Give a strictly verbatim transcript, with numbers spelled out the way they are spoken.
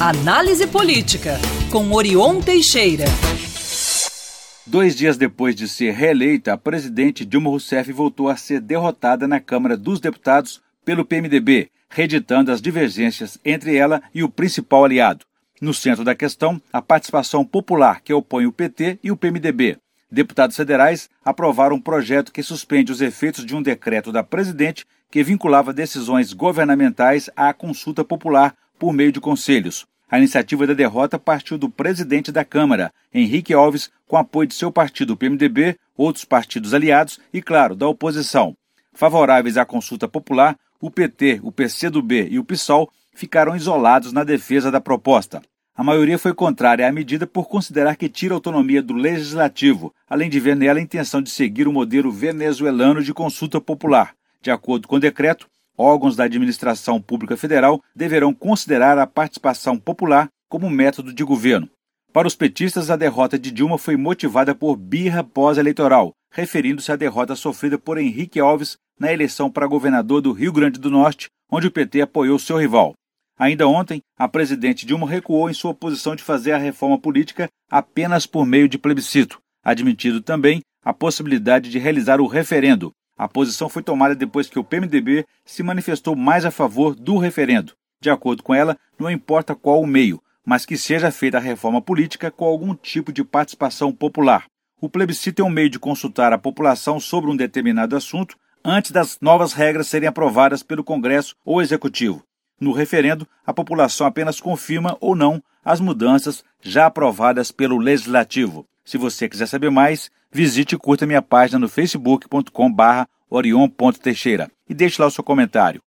Análise Política, com Orion Teixeira. Dois dias depois de ser reeleita, a presidente Dilma Rousseff voltou a ser derrotada na Câmara dos Deputados pelo P M D B, reeditando as divergências entre ela e o principal aliado. No centro da questão, a participação popular que opõe o P T e o P M D B. Deputados federais aprovaram um projeto que suspende os efeitos de um decreto da presidente que vinculava decisões governamentais à consulta popular por meio de conselhos. A iniciativa da derrota partiu do presidente da Câmara, Henrique Alves, com apoio de seu partido, o P M D B, outros partidos aliados e, claro, da oposição. Favoráveis à consulta popular, o P T, o P C do B e o PSOL ficaram isolados na defesa da proposta. A maioria foi contrária à medida por considerar que tira autonomia do legislativo, além de ver nela a intenção de seguir o modelo venezuelano de consulta popular. De acordo com o decreto, órgãos da administração pública federal deverão considerar a participação popular como método de governo. Para os petistas, a derrota de Dilma foi motivada por birra pós-eleitoral, referindo-se à derrota sofrida por Henrique Alves na eleição para governador do Rio Grande do Norte, onde o P T apoiou seu rival. Ainda ontem, a presidente Dilma recuou em sua posição de fazer a reforma política apenas por meio de plebiscito, admitindo também a possibilidade de realizar o referendo. A posição foi tomada depois que o P M D B se manifestou mais a favor do referendo. De acordo com ela, não importa qual o meio, mas que seja feita a reforma política com algum tipo de participação popular. O plebiscito é um meio de consultar a população sobre um determinado assunto antes das novas regras serem aprovadas pelo Congresso ou Executivo. No referendo, a população apenas confirma ou não as mudanças já aprovadas pelo Legislativo. Se você quiser saber mais, visite e curta minha página no facebook ponto com barra orion ponto teixeira e deixe lá o seu comentário.